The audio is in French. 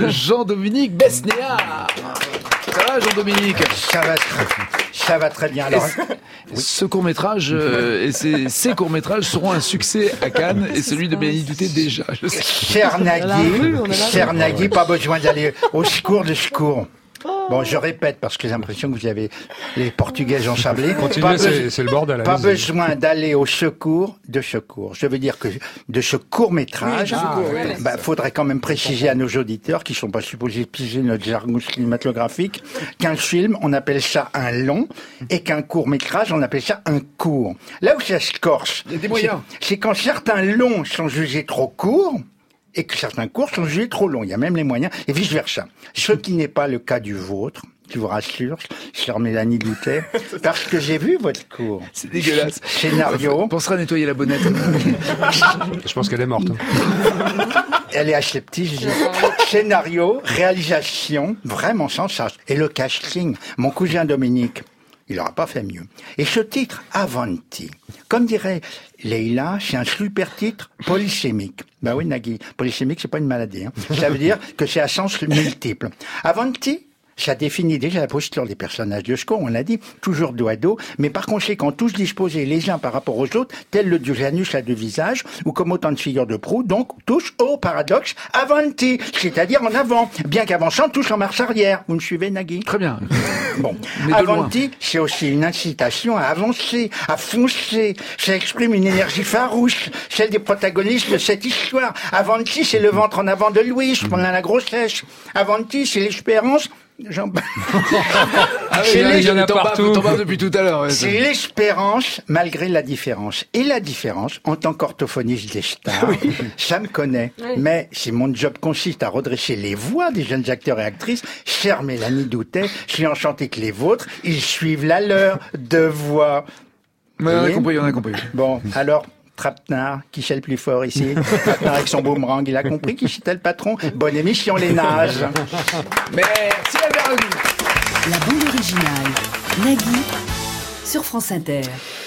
Jean-Dominique Besnéard. Ça va, Jean-Dominique? Ça va très bien. Alors, ce court-métrage et ces courts-métrages seront un succès à Cannes et celui de Mélanie Doutet déjà. Cher Nagui, pas besoin d'aller au secours de secours. Bon, je répète parce que j'ai l'impression que vous avez les Portugais ensablés. Continuez, c'est le bordel. Pas besoin d'aller au secours de secours. Je veux dire que de ce court-métrage, faudrait quand même préciser à nos auditeurs qui sont pas supposés piger notre jargon cinématographique qu'un film, on appelle ça un long et qu'un court-métrage, on appelle ça un court. Là où ça se corse, c'est quand certains longs sont jugés trop courts et que certains cours sont jugés trop longs. Il y a même les moyens, et vice-versa. Ce qui n'est pas le cas du vôtre, je vous rassure, chère Mélanie Doutet, parce que j'ai vu votre cours. C'est dégueulasse. Scénario. On pensera nettoyer la bonnette. Je pense qu'elle est morte. Elle est aseptique. Scénario, réalisation, vraiment sans sens. Et le casting, mon cousin Dominique, il n'aura pas fait mieux. Et ce titre, Avanti, comme dirait Leïla, c'est un super titre polysémique. Ben oui, Nagui, polysémique, c'est pas une maladie. Ça veut dire que c'est à sens multiple. Avanti, ça définit déjà la posture des personnages de Score, on l'a dit, toujours dos à dos, mais par conséquent, tous disposés les uns par rapport aux autres, tel le dieu Janus à deux visages, ou comme autant de figures de proue, donc tous au paradoxe avanti, c'est-à-dire en avant, bien qu'avançant tous en marche arrière. Vous me suivez, Nagui? Très bien. Bon, avanti, c'est aussi une incitation à avancer, à foncer. Ça exprime une énergie farouche, celle des protagonistes de cette histoire. Avanti, c'est le ventre en avant de Louis, pendant la grossesse. Avanti, c'est l'espérance. Il y en a partout. T'en parles depuis tout à l'heure. Ouais, c'est l'espérance malgré la différence. Et la différence, en tant qu'orthophoniste des stars, ça me connaît. Oui. Mais si mon job consiste à redresser les voix des jeunes acteurs et actrices, chère Mélanie Doutet, je suis enchanté que les vôtres, ils suivent la leur de voix. Ouais, on a compris. Bon, alors... Trapenard, qui c'est le plus fort ici? Trapenard avec son boomerang, il a compris qui c'était le patron? Bonne émission, les nages. Merci Albert Ledoux. La bande originale, Nagui, sur France Inter.